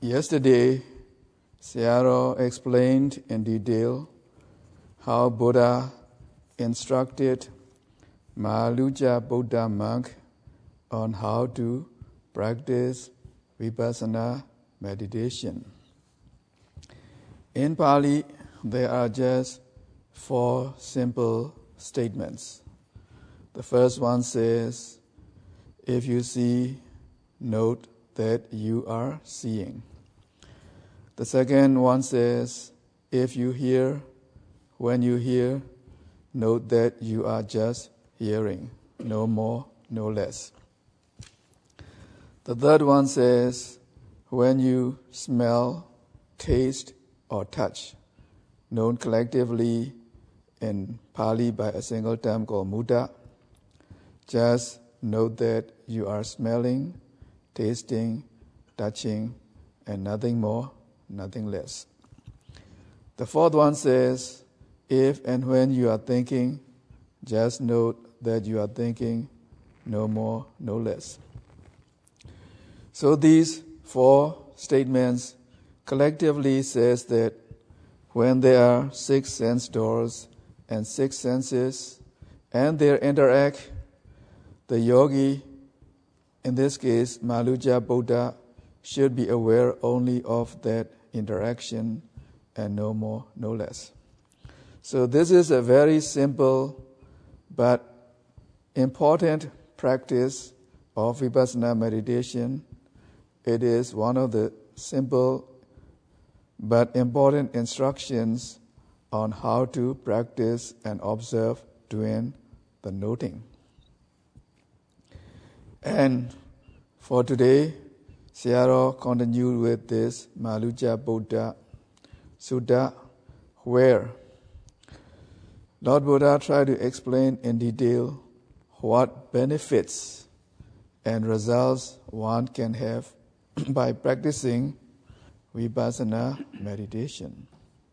Yesterday, Sayadaw explained in detail how Buddha instructed Mahaluja Buddha monk on how to practice vipassana meditation. In Pali, there are just 4 simple statements. The first one says, if you see, note that you are seeing. The second one says, if you hear, when you hear, note that you are just hearing, no more, no less. The third one says, when you smell, taste, or touch, known collectively in Pali by a single term called mutta, just note that you are smelling, tasting, touching, and nothing more, nothing less. The fourth one says, if and when you are thinking, just note that you are thinking, no more, no less. So these 4 statements collectively says that when there are 6 sense doors and 6 senses, and they interact, the yogi, in this case Mahaluja Buddha, should be aware only of that interaction and no more, no less. So this is a very simple but important practice of vipassana meditation. It is one of the simple but important instructions on how to practice and observe doing the noting. And for today, Sayadaw continued with this Mahaluja Buddha Sutta, where Lord Buddha tried to explain in detail what benefits and results one can have by practicing vipassana meditation.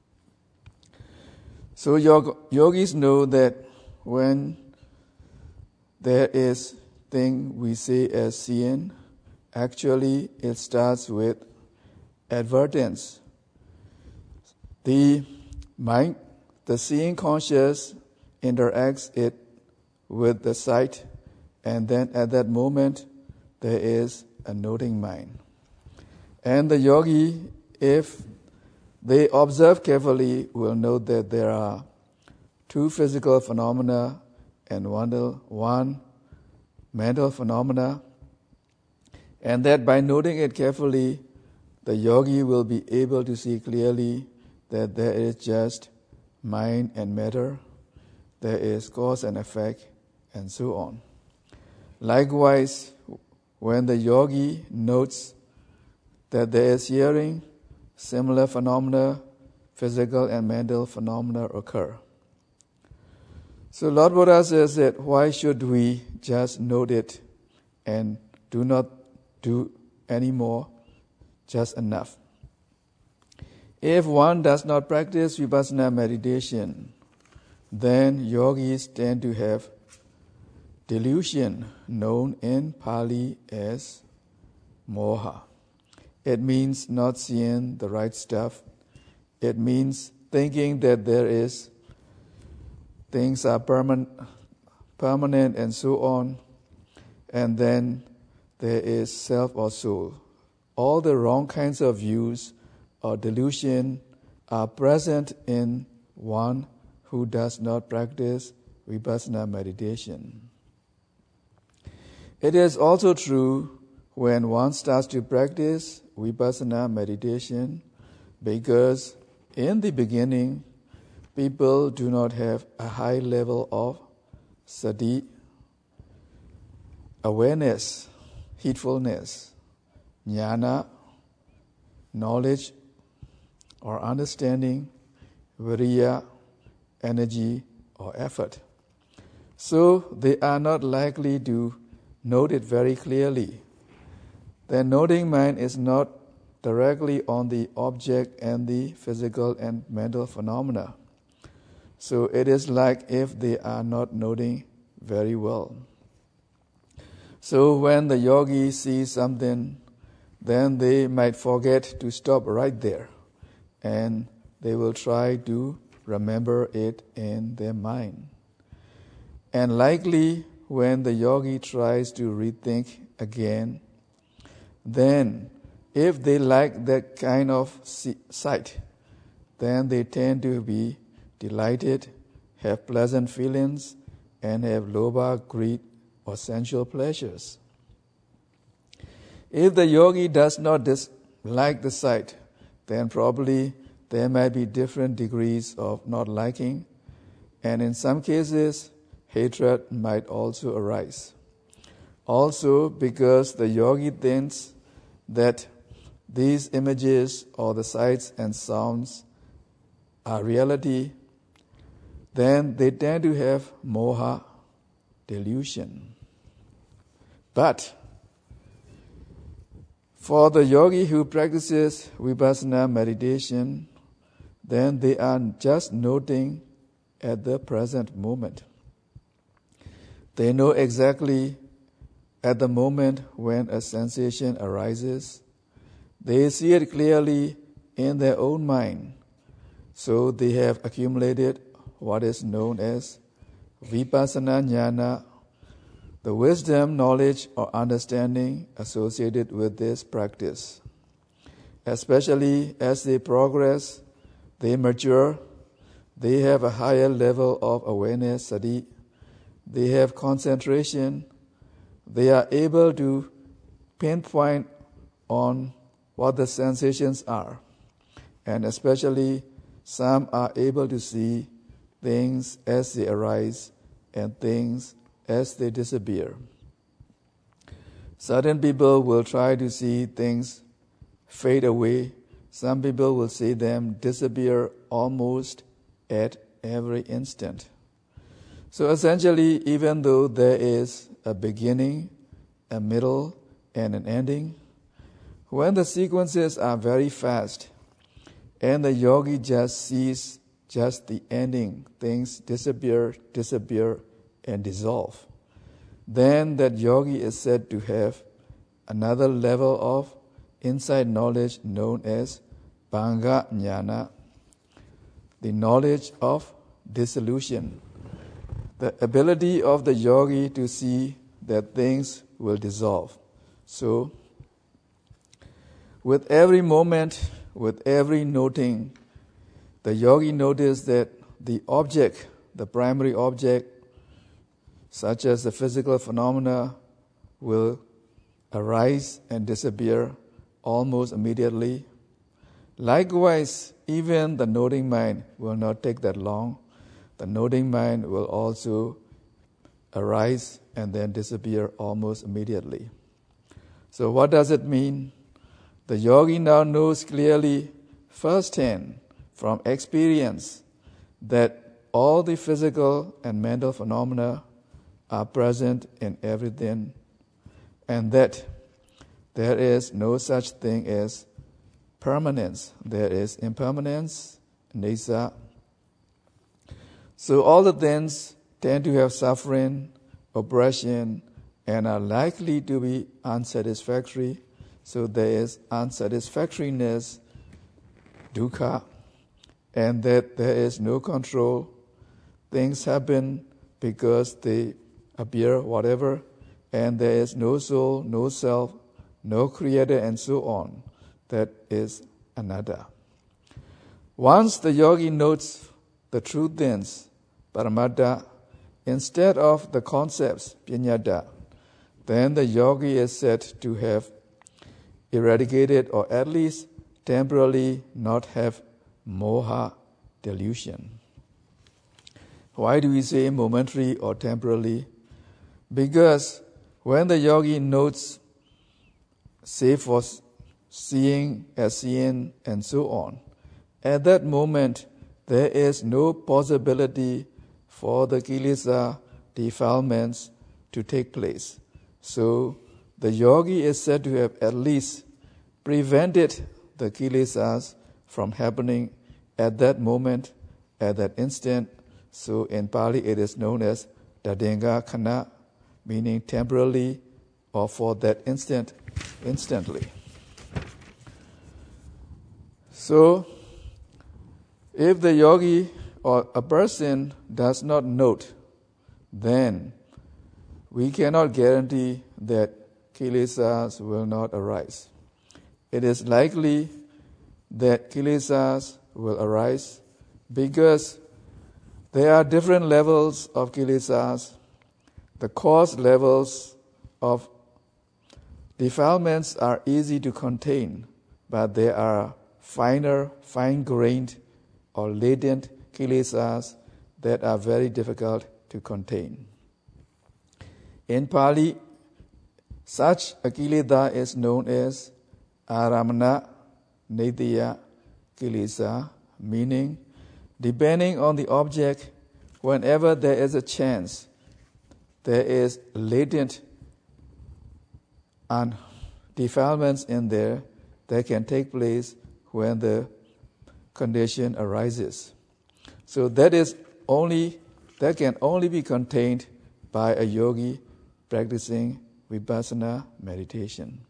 So yogis know that when there is thing we say as seeing, actually it starts with advertence. The mind, the seeing conscious, interacts it with the sight, and then at that moment there is a noting mind. And the yogi, if they observe carefully, will note that there are 2 physical phenomena and one mental phenomena, and that by noting it carefully, the yogi will be able to see clearly that there is just mind and matter, there is cause and effect, and so on. Likewise, when the yogi notes that there is hearing, similar phenomena, physical and mental phenomena occur. So Lord Buddha says that why should we just note it and do not do any more, just enough? If one does not practice vipassana meditation, then yogis tend to have delusion, known in Pali as moha. It means not seeing the right stuff. It means thinking that things are permanent and so on, and then there is self or soul. All the wrong kinds of views or delusion are present in one who does not practice vipassana meditation. It is also true when one starts to practice vipassana meditation, because in the beginning, people do not have a high level of sati, awareness, heedfulness, jnana, knowledge or understanding, viriya, energy or effort. So they are not likely to note it very clearly. Their noting mind is not directly on the object and the physical and mental phenomena. So it is like if they are not noting very well. So when the yogi sees something, then they might forget to stop right there, and they will try to remember it in their mind. And likely, when the yogi tries to rethink again, then if they like that kind of sight, then they tend to be delighted, have pleasant feelings, and have lobha, greed, or sensual pleasures. If the yogi does not dislike the sight, then probably there might be different degrees of not liking, and in some cases, hatred might also arise. Also, because the yogi thinks that these images or the sights and sounds are reality, then they tend to have moha, delusion. But for the yogi who practices vipassana meditation, then they are just noting at the present moment. They know exactly at the moment when a sensation arises. They see it clearly in their own mind. So they have accumulated what is known as vipassana jnana, the wisdom, knowledge, or understanding associated with this practice. Especially as they progress, they mature, they have a higher level of awareness, sati, they have concentration, they are able to pinpoint on what the sensations are, and especially some are able to see things as they arise and things as they disappear. Certain people will try to see things fade away. Some people will see them disappear almost at every instant. So essentially, even though there is a beginning, a middle, and an ending, when the sequences are very fast and the yogi just sees just the ending, things disappear, and dissolve, then that yogi is said to have another level of insight knowledge known as bhanga jnana, the knowledge of dissolution, the ability of the yogi to see that things will dissolve. So, with every moment, with every noting, the yogi noticed that the object, the primary object, such as the physical phenomena, will arise and disappear almost immediately. Likewise, even the noting mind will not take that long. The noting mind will also arise and then disappear almost immediately. So what does it mean? The yogi now knows clearly firsthand from experience that all the physical and mental phenomena are present in everything, and that there is no such thing as permanence. There is impermanence, nisa. So all the things tend to have suffering, oppression, and are likely to be unsatisfactory. So there is unsatisfactoriness, dukkha, and that there is no control. Things happen because they appear, whatever, and there is no soul, no self, no creator, and so on. That is anatta. Once the yogi notes the true things, paramatta, instead of the concepts, panyata, then the yogi is said to have eradicated, or at least temporarily not have moha, delusion. Why do we say momentary or temporarily? Because when the yogi notes, say for seeing as seeing and so on, at that moment there is no possibility for the kilesa defilements to take place. So the yogi is said to have at least prevented the kilesas from happening at that moment, at that instant. So in Pali it is known as dadenga khana, meaning temporarily or for that instant, instantly. So, if the yogi or a person does not note, then we cannot guarantee that kilesas will not arise. It is likely that kilesas will arise because there are different levels of kilesas. The coarse levels of defilements are easy to contain, but there are finer, fine-grained or latent kilesas that are very difficult to contain. In Pali, such a kilesa is known as aramana nidya kilesa, meaning depending on the object, whenever there is a chance, there is latent and defilements in there that can take place when the condition arises. So that can only be contained by a yogi practicing vipassana meditation.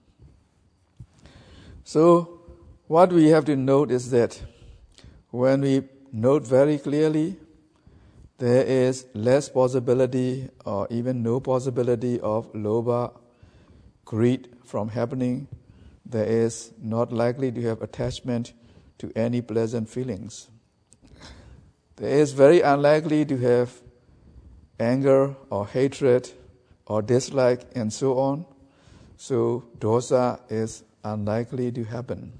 So what we have to note is that when we note very clearly, there is less possibility or even no possibility of lobha, greed from happening. There is not likely to have attachment to any pleasant feelings. There is very unlikely to have anger or hatred or dislike and so on. So dosa is unlikely to happen.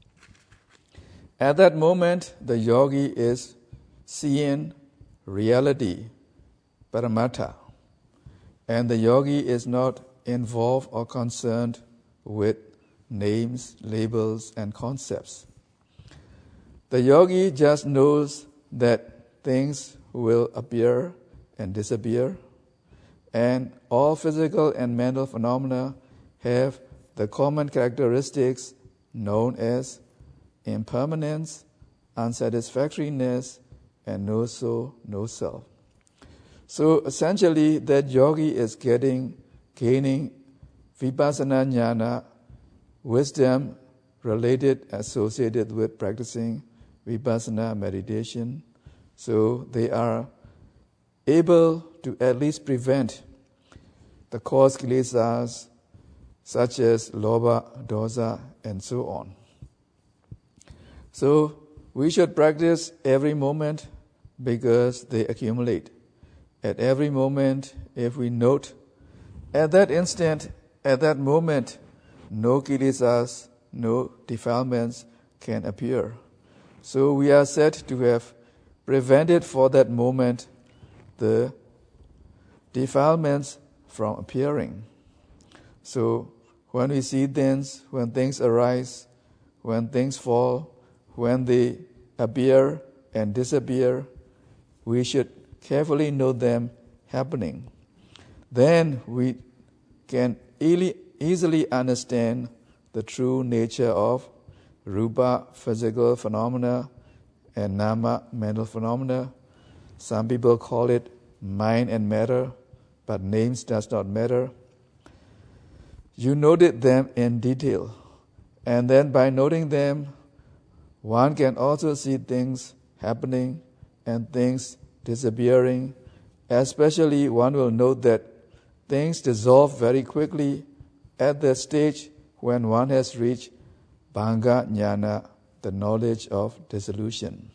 At that moment, the yogi is seeing reality, paramatha, and the yogi is not involved or concerned with names, labels, and concepts. The yogi just knows that things will appear and disappear, and all physical and mental phenomena have the common characteristics known as impermanence, unsatisfactoriness, and no soul, no self. So essentially, that yogi is gaining vipassana jnana, wisdom associated with practicing vipassana meditation. So they are able to at least prevent the coarse kilesas such as lobha, dosa, and so on. So we should practice every moment because they accumulate. At every moment, if we note, at that instant, at that moment, no kilesas, no defilements can appear. So we are said to have prevented for that moment the defilements from appearing. So when we see things, when things arise, when things fall, when they appear and disappear, we should carefully note them happening. Then we can easily understand the true nature of rupa, physical phenomena, and nama, mental phenomena. Some people call it mind and matter, but names does not matter. You noted them in detail, and then by noting them, one can also see things happening and things disappearing. Especially one will note that things dissolve very quickly at the stage when one has reached bhanga jnana, the knowledge of dissolution.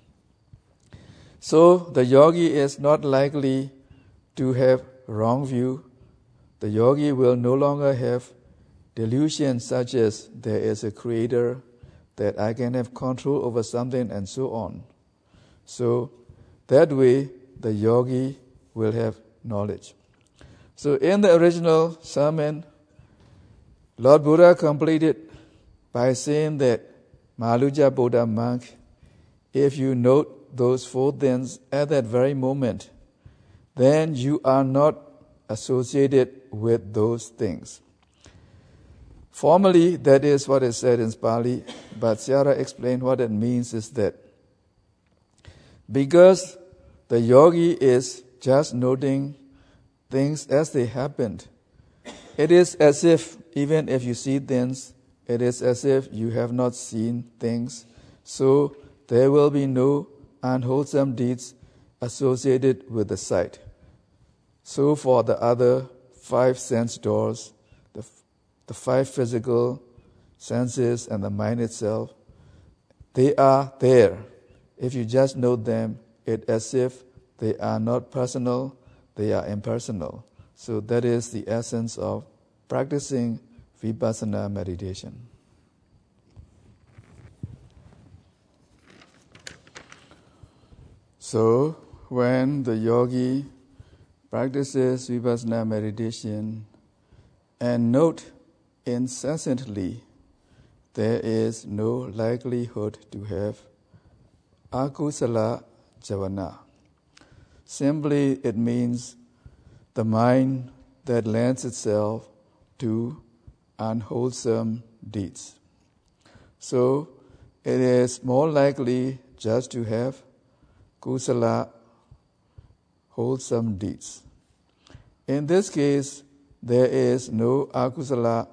So the yogi is not likely to have wrong view. The yogi will no longer have delusions such as there is a creator, that I can have control over something, and so on. So that way the yogi will have knowledge. So in the original sermon, Lord Buddha completed by saying that Mahaluja Buddha monk, if you note those four things at that very moment, then you are not associated with those things. Formally, that is what is said in Pali, but Sayadaw explained what it means is that because the yogi is just noting things as they happened, it is as if, even if you see things, it is as if you have not seen things. So there will be no unwholesome deeds associated with the sight. So for the other 5 sense doors, the 5 physical senses and the mind itself, they are there. If you just note them, it's as if they are not personal, they are impersonal. So that is the essence of practicing vipassana meditation. So when the yogi practices vipassana meditation and note incessantly, there is no likelihood to have akusala javana. Simply, it means the mind that lends itself to unwholesome deeds. So, it is more likely just to have kusala, wholesome deeds. In this case, there is no akusala,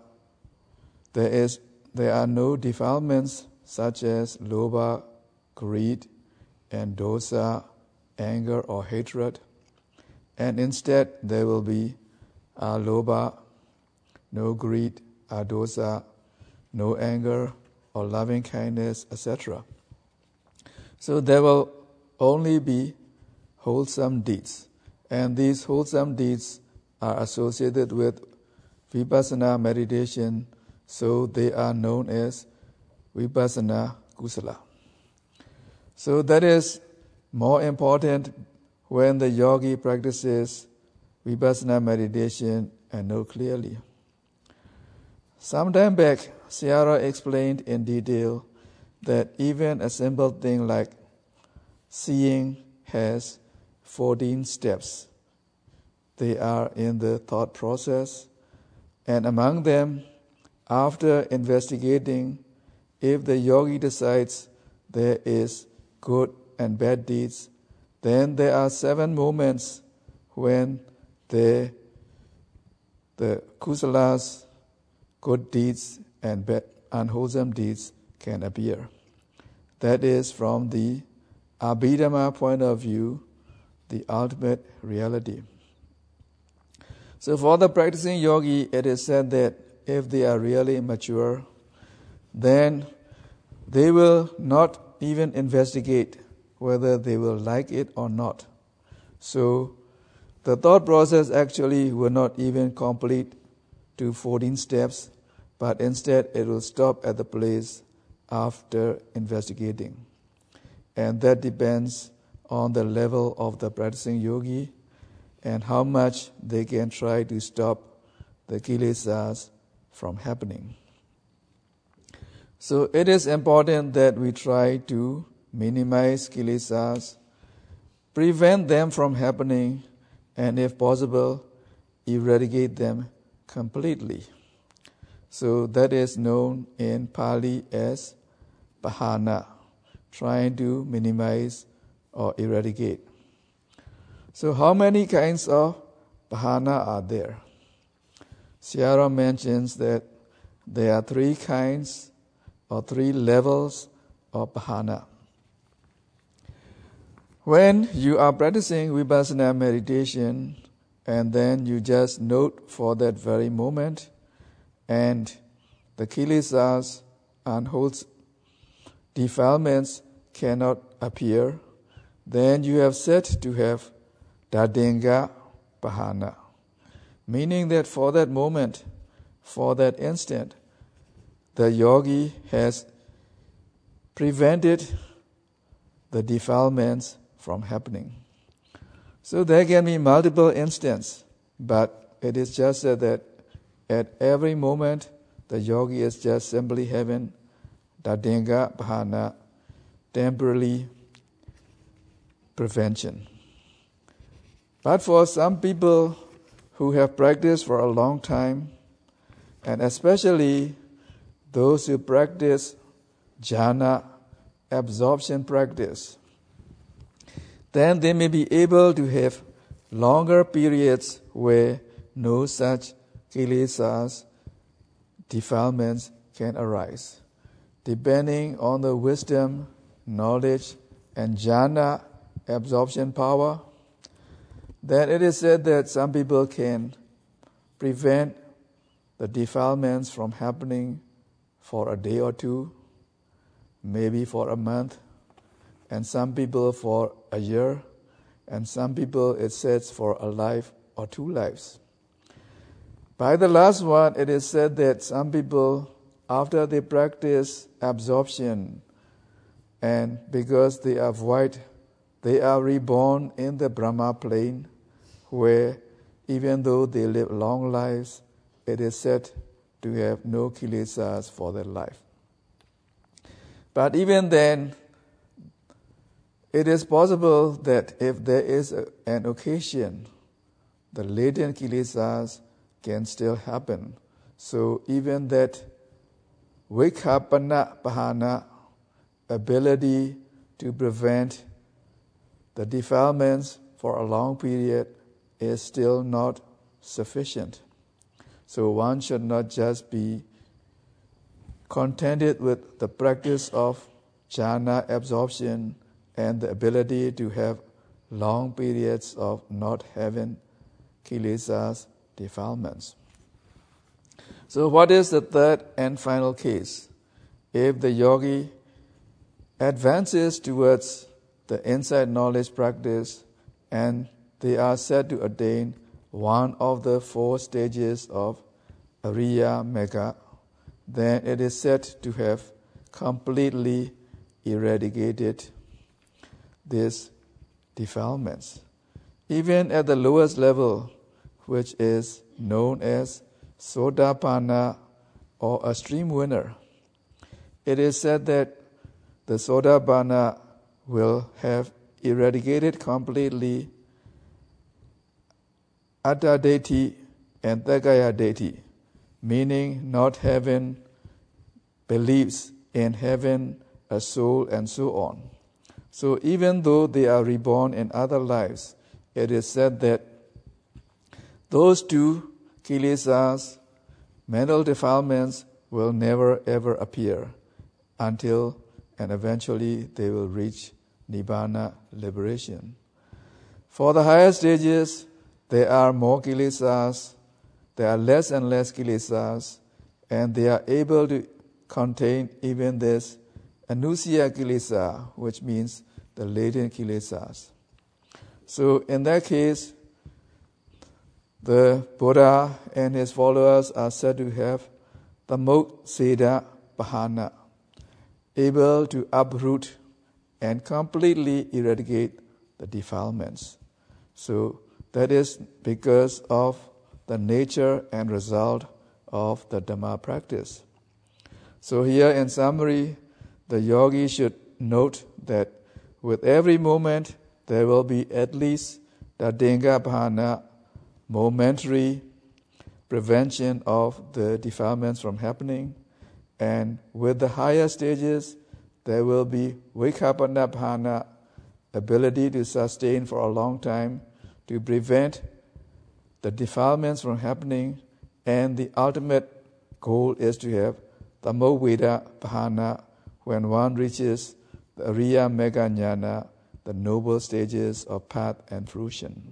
there are no defilements such as lobha, greed, and dosa, anger or hatred, and instead there will be alobha, no greed, adosa, no anger or loving kindness, etc. So there will only be wholesome deeds, and these wholesome deeds are associated with vipassana meditation, so they are known as vipassana kusala. So that is more important when the yogi practices vipassana meditation and know clearly. Some time back, Sayadaw explained in detail that even a simple thing like seeing has 14 steps. They are in the thought process, and among them, after investigating, if the yogi decides there is good and bad deeds, then there are 7 moments when the kusalas, good deeds, and bad, unwholesome deeds can appear. That is, from the Abhidhamma point of view, the ultimate reality. So for the practicing yogi, it is said that if they are really mature, then they will not even investigate whether they will like it or not. So the thought process actually will not even complete to 14 steps, but instead it will stop at the place after investigating. And that depends on the level of the practicing yogi and how much they can try to stop the kilesas from happening. So it is important that we try to minimize kilesas, prevent them from happening, and if possible, eradicate them completely. So that is known in Pali as pahana, trying to minimize or eradicate. So how many kinds of pahana are there? Sayadaw mentions that there are 3 kinds or 3 levels of pahana. When you are practicing vipassana meditation and then you just note for that very moment and the kilesas and defilements cannot appear, then you have said to have dadenga pahana, meaning that for that moment, for that instant, the yogi has prevented the defilements from happening. So there can be multiple instances, but it is just said that at every moment, the yogi is just simply having dadenga pahana, temporary prevention. But for some people who have practiced for a long time, and especially those who practice jhana, absorption practice, then they may be able to have longer periods where no such kilesas, defilements can arise. depending on the wisdom, knowledge, and jhana absorption power, then it is said that some people can prevent the defilements from happening for a day or two, maybe for a month, and some people for a year, and some people, it says, for a life or 2 lives. By the last one, it is said that some people, after they practice absorption, and because they are void, they are reborn in the Brahma plane, where even though they live long lives, it is said to have no kilesas for their life. But even then, it is possible that if there is an occasion, the latent kilesas can still happen. So even that Vikhapana Pahana, ability to prevent the defilements for a long period, is still not sufficient. So one should not just be contented with the practice of jhana absorption and the ability to have long periods of not having kilesas defilements. So what is the third and final case? If the yogi advances towards the insight knowledge practice and they are said to attain one of the 4 stages of Ariya Magga, then it is said to have completely eradicated these defilements. Even at the lowest level, which is known as Sotapanna or a stream winner, it is said that the Sotapanna will have eradicated completely Atta Detti and Thakaya Detti, meaning not having beliefs in having a soul and so on. So even though they are reborn in other lives, it is said that those 2 kilesas, mental defilements, will never ever appear until and eventually they will reach Nibbana, liberation. For the higher stages, there are more kilesas, there are less and less kilesas, and they are able to contain even this Anusaya kilesa, which means the latent kilesas. So in that case, the Buddha and his followers are said to have the Mokseda Pahana, able to uproot and completely eradicate the defilements. So that is because of the nature and result of the Dhamma practice. So here in summary, the yogi should note that with every moment there will be at least the Dinga Pahana, momentary prevention of the defilements from happening, and with the higher stages there will be Vikhapana Pahana, ability to sustain for a long time to prevent the defilements from happening, and the ultimate goal is to have Tammoveda Pahana when one reaches the Ariya Magga Jnana, the noble stages of path and fruition.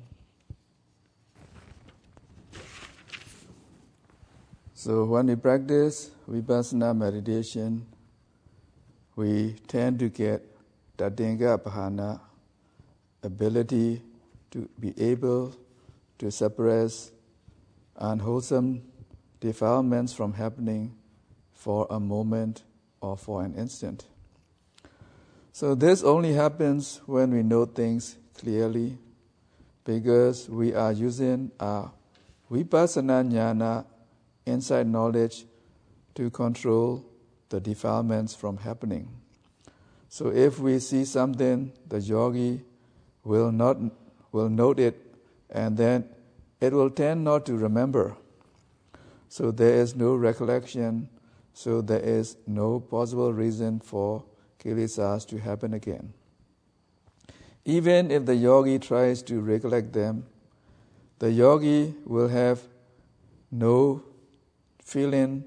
So when we practice Vipassana meditation, we tend to get Tatinga Pahana, ability to be able to suppress unwholesome defilements from happening for a moment or for an instant. So this only happens when we know things clearly, because we are using our Vipassana Jnana, insight knowledge, to control the defilements from happening. So if we see something, the yogi will note it, and then it will tend not to remember. So there is no recollection, so there is no possible reason for kilesas to happen again. Even if the yogi tries to recollect them, the yogi will have no feeling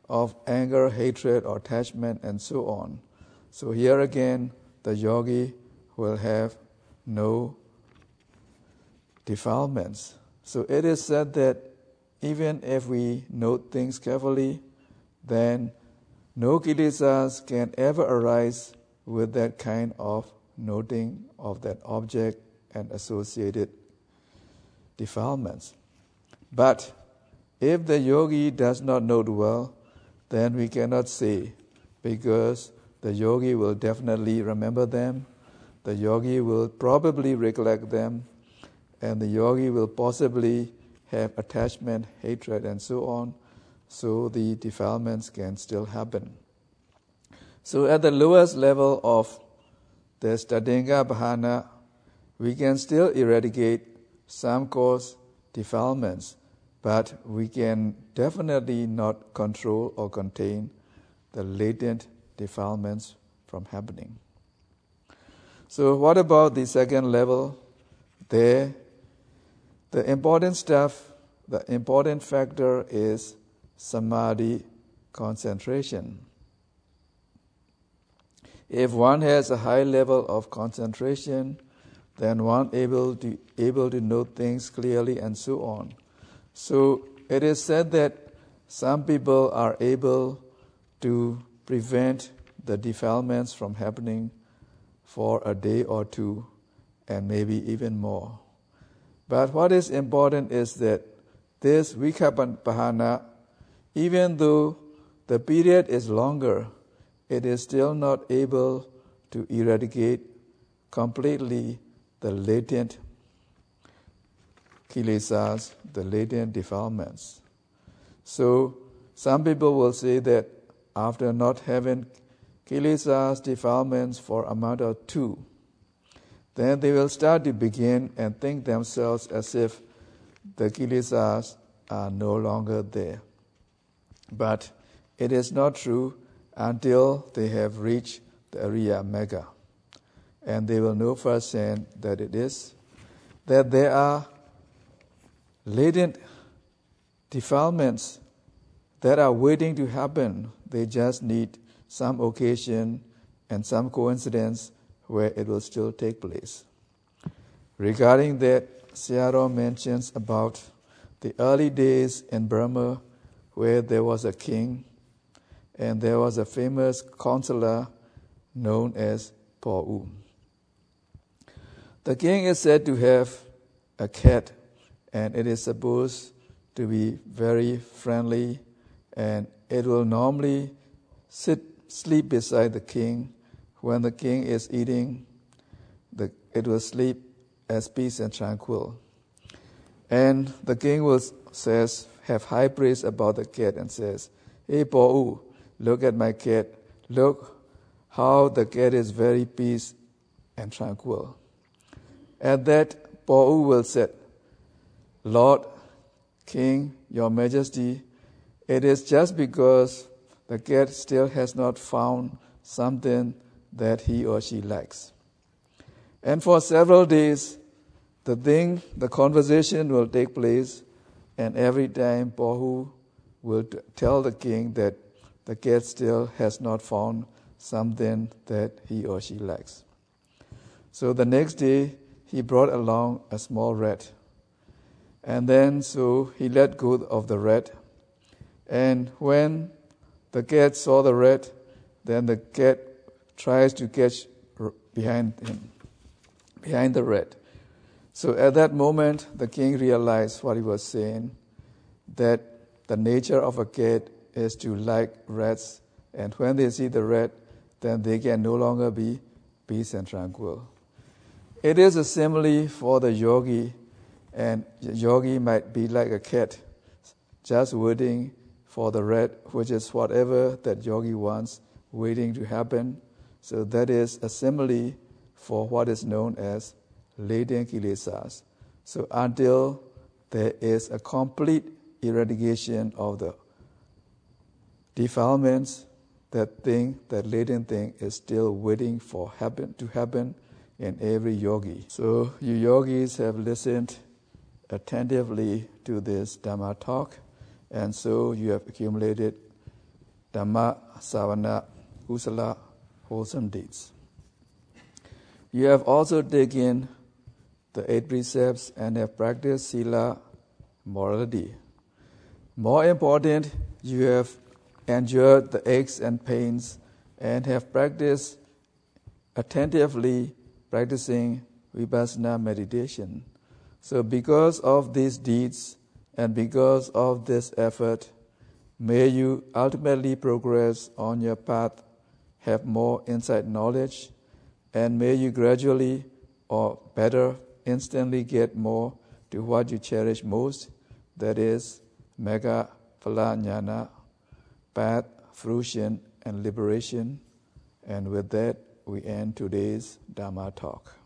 of anger, hatred, or attachment, and so on. So here again, the yogi will have no defilements. So it is said that even if we note things carefully, then no kilesas can ever arise with that kind of noting of that object and associated defilements. But if the yogi does not note well, then we cannot say, because the yogi will definitely remember them, the yogi will probably recollect them, and the yogi will possibly have attachment, hatred, and so on, so the defilements can still happen. So at the lowest level of the Tadinga Bhana, we can still eradicate some cause defilements, but we can definitely not control or contain the latent defilements from happening. So what about the second level? There, the important stuff, the important factor is samadhi, concentration. If one has a high level of concentration, then one able to note things clearly and so on. So it is said that some people are able to prevent the defilements from happening for a day or two, and maybe even more. But what is important is that this Vikapahana, even though the period is longer, it is still not able to eradicate completely the latent kilesas, the latent defilements. So some people will say that after not having kilesas, defilements for a month or two, then they will start to begin and think themselves as if the kilesas are no longer there. But it is not true until they have reached the Ariya Magga. And they will know firsthand that it is, that there are latent defilements that are waiting to happen. They just need some occasion and some coincidence where it will still take place. Regarding that, Sayadaw mentions about the early days in Burma where there was a king and there was a famous counselor known as Pa'u. The king is said to have a cat, and it is supposed to be very friendly, and it will normally sleep beside the king. When the king is eating, it will sleep as peace and tranquil. And the king will have high praise about the cat and says, "Hey Pa'u, look at my cat. Look how the cat is very peace and tranquil." At that, Pa'u will say, "Lord, King, Your Majesty, it is just because the cat still has not found something that he or she likes." And for several days, the conversation will take place, and every time Pa'u will tell the king that the cat still has not found something that he or she likes. So the next day, he brought along a small rat. And then so he let go of the rat. And when the cat saw the rat, then the cat tries to catch behind the rat. So at that moment, the king realized what he was saying, that the nature of a cat is to like rats, and when they see the rat, then they can no longer be peace and tranquil. It is a simile for the yogi, and the yogi might be like a cat, just waiting for the rat, which is whatever that yogi wants, waiting to happen. So that is a simile for what is known as latent kilesas. So until there is a complete eradication of the defilements, that latent thing is still waiting for to happen in every yogi. So you yogis have listened attentively to this Dhamma talk, and so you have accumulated Dhamma, Savana, Kusala, wholesome deeds. You have also taken the 8 precepts and have practiced Sila, morality. More important, you have endured the aches and pains and have practiced attentively practicing Vipassana meditation. So because of these deeds and because of this effort, may you ultimately progress on your path, have more insight knowledge, and may you gradually, or better, instantly get more to what you cherish most, that is, Magga Phala Jnana, path, fruition, and liberation. And with that, we end today's Dhamma talk.